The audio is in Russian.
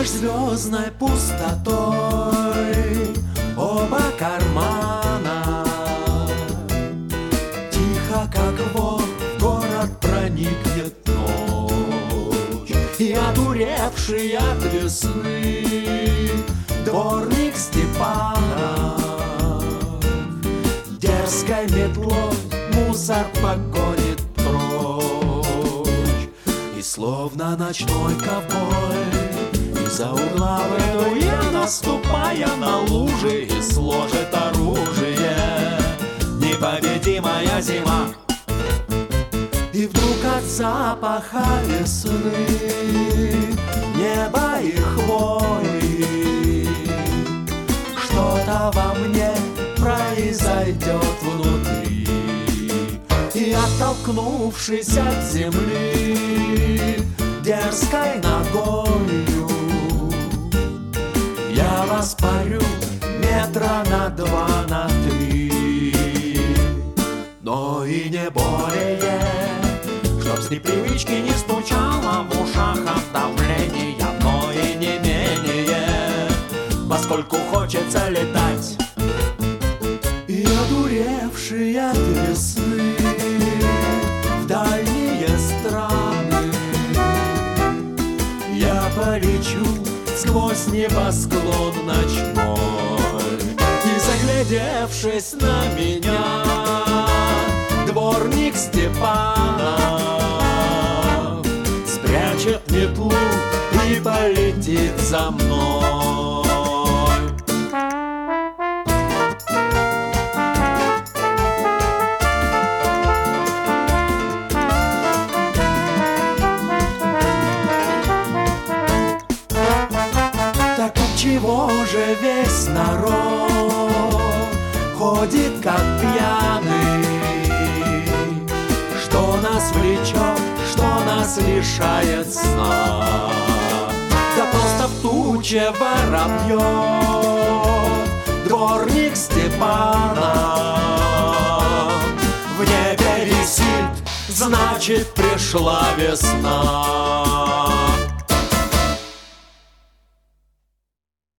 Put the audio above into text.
меж звездной пустотой оба кармана. Тихо, как вор, в город проникнет ночь, и одуревший от весны дворник Степанов дерзкой метлой мусор погонит прочь. И словно ночной ковбой из-за угла выдуя, наступая на лужи, и сложит оружие непобедимая зима. И вдруг от запаха весны, неба и хвои что-то во мне произойдет внутри. И оттолкнувшись от земли дерзкой ногою, я воспарю метра на 2, на 3. Но и не более, чтоб с непривычки не стучало в ушах от давления, но и не менее, поскольку хочется летать. И одуревший от весны в дальние страны я полечу сквозь небосклон ночной. И заглядевшись на меня, дворник Степанов спрячет метлу и полетит за мной. Так отчего же весь народ ходит как пьяный? Что нас влечет, что нас лишает сна? Да просто в туче воробьев дворник Степанов в небе висит, значит, пришла весна.